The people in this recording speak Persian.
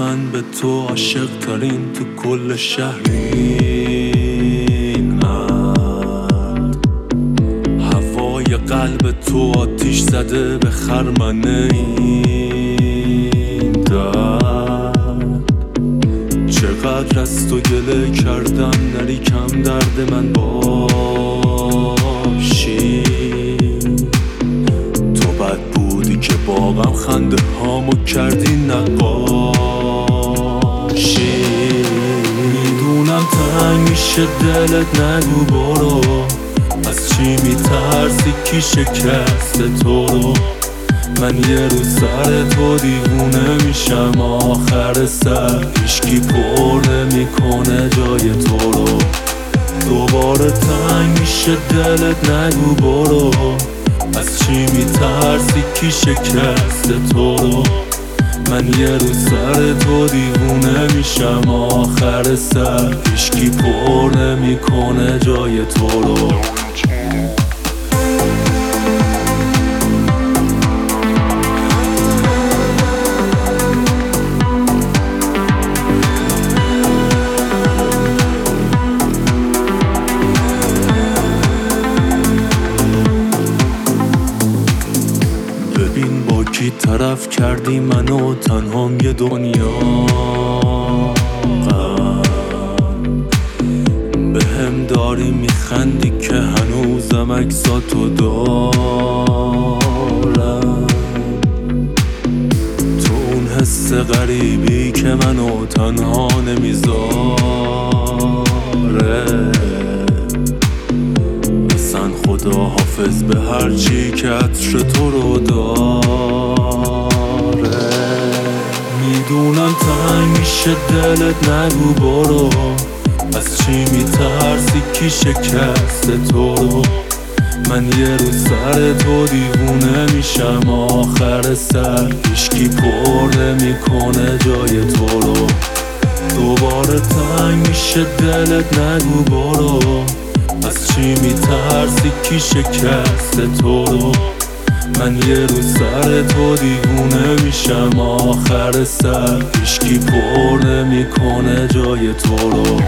من به تو عاشق ترین تو کل شهرین. هوای قلب تو آتیش زده به خرمنه این درد. چقدر از تو گله کردم نری کم درد من باشی. تو بد بودی که با غم خنده هامو کردی نقاشی. میدونم تنگ میشه دلت، نگو برو. از چی میترسی کی شکست تو رو؟ من یه روز سر تو دیوونه میشم، آخر سر هیچکی پر نمیکنه جای تو رو. دوباره تنگ میشه دلت، نگو برو. از چی میترسی کی شکست تو رو؟ من یه روز سر تو دیوونه میشم، آخر سر هیچکی پر نمیکنه جای تو رو. ببین با کی طرف کردی منو، تنهام یه دنیا به هم داری میخندی که هنوزم عکساتو دارم. تو اون حس غریبی که منو تنها نمیذاره. اصلا خدا حافظ به هرچی که عطر تو رو داره. میدونم تنگ میشه دلت، نگو برو. از چی میترسی کی شکست تو رو؟ من یه روز سر تو دیوونه میشم، آخر سر هیچکی پر نمیکنه جای تو رو. دوباره تنگ میشه دلت، نگو برو. از چی میترسی کی شکست تو رو؟ من یه روز سر تو دیوونه میشم، آخر سر هیچکی پر نمیکنه جای تو رو.